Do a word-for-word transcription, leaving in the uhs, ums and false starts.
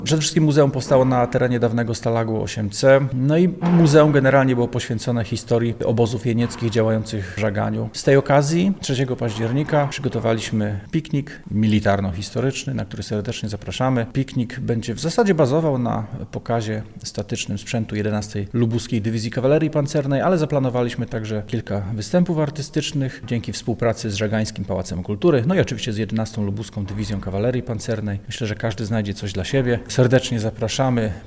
Przede wszystkim muzeum powstało na terenie dawnego Stalagu osiem C, no i muzeum generalnie było poświęcone historii obozów jenieckich działających w Żaganiu. Z tej okazji trzeciego października przygotowaliśmy piknik militarno-historyczny, na który serdecznie zapraszamy. Piknik będzie w zasadzie bazował na pokazie statycznym sprzętu jedenastej Lubuskiej Dywizji Kawalerii Pancernej, ale zaplanowaliśmy także kilka występów artystycznych dzięki współpracy z Żagańskim Pałacem Kultury, no i oczywiście z jedenastą Lubuską Dywizją Kawalerii Pancernej. Myślę, że każdy znajdzie coś dla siebie. Serdecznie zapraszamy.